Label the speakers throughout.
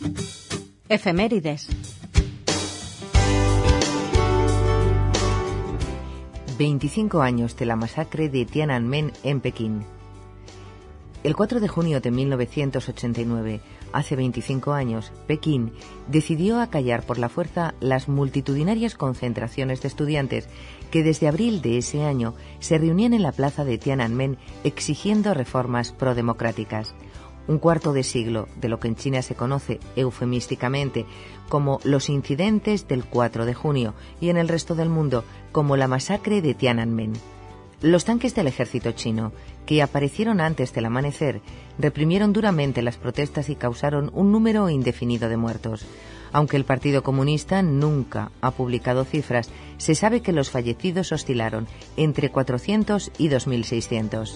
Speaker 1: Efemérides.
Speaker 2: 25 años de la masacre de Tiananmen en Pekín. El 4 de junio de 1989, hace 25 años, Pekín decidió acallar por la fuerza las multitudinarias concentraciones de estudiantes que desde abril de ese año se reunían en la plaza de Tiananmen exigiendo reformas prodemocráticas. Un cuarto de siglo de lo que en China se conoce eufemísticamente como los incidentes del 4 de junio y en el resto del mundo como la masacre de Tiananmen. Los tanques del ejército chino, que aparecieron antes del amanecer, reprimieron duramente las protestas y causaron un número indefinido de muertos. Aunque el Partido Comunista nunca ha publicado cifras, se sabe que los fallecidos oscilaron entre 400 y 2.600.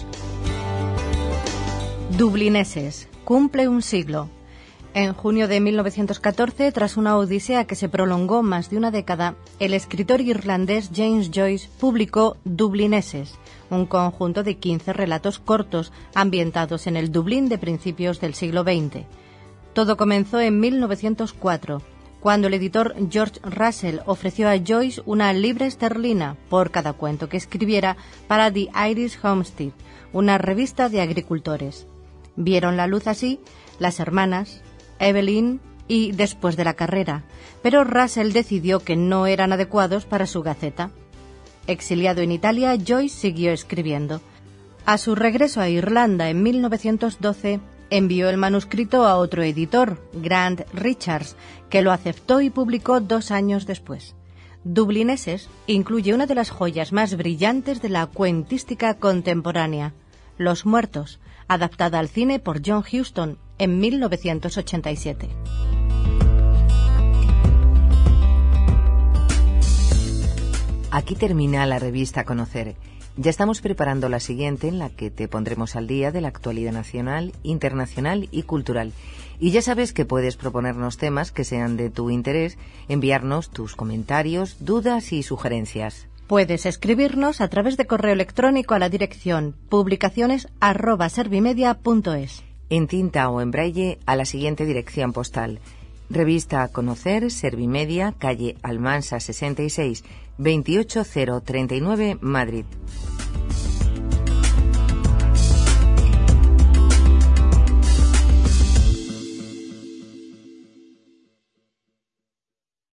Speaker 1: Dublineses. Cumple un siglo. En junio de 1914, tras una odisea que se prolongó más de una década, el escritor irlandés James Joyce publicó Dublineses, un conjunto de 15 relatos cortos ambientados en el Dublín de principios del siglo XX. Todo comenzó en 1904, cuando el editor George Russell ofreció a Joyce una libra esterlina por cada cuento que escribiera para The Irish Homestead, una revista de agricultores. Vieron la luz así las hermanas Evelyn y Después de la carrera, pero Russell decidió que no eran adecuados para su gaceta. Exiliado en Italia, Joyce siguió escribiendo. A su regreso a Irlanda en 1912, envió el manuscrito a otro editor, Grant Richards, que lo aceptó y publicó 2 años después. Dublineses incluye una de las joyas más brillantes de la cuentística contemporánea, Los muertos, adaptada al cine por John Huston en 1987.
Speaker 2: Aquí termina la revista Conocer. Ya estamos preparando la siguiente, en la que te pondremos al día de la actualidad nacional, internacional y cultural. Y ya sabes que puedes proponernos temas que sean de tu interés, enviarnos tus comentarios, dudas y sugerencias.
Speaker 1: Puedes escribirnos a través de correo electrónico a la dirección publicaciones@servimedia.es.
Speaker 2: En tinta o en braille a la siguiente dirección postal: Revista a Conocer, Servimedia, calle Almansa 66, 28039, Madrid.